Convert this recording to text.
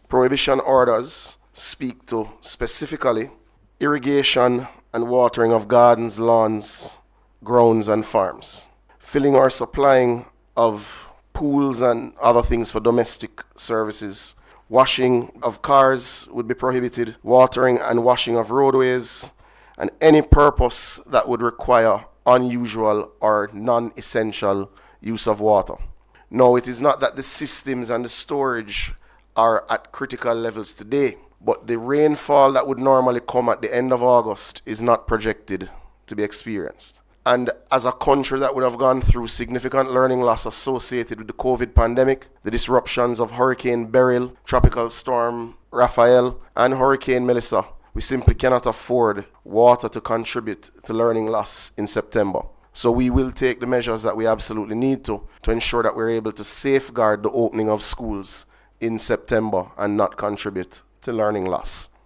Prohibition orders speak to specifically irrigation and watering of gardens, lawns, grounds, and farms, filling or supplying of pools and other things for domestic services. Washing of cars would be prohibited, watering and washing of roadways, and any purpose that would require unusual or non-essential use of water. No, it is not that the systems and the storage are at critical levels today, but the rainfall that would normally come at the end of August is not projected to be experienced. And as a country that would have gone through significant learning loss associated with the COVID pandemic, the disruptions of Hurricane Beryl, Tropical Storm Raphael, and Hurricane Melissa, we simply cannot afford water to contribute to learning loss in September. So we will take the measures that we absolutely need to ensure that we're able to safeguard the opening of schools in September and not contribute to learning loss.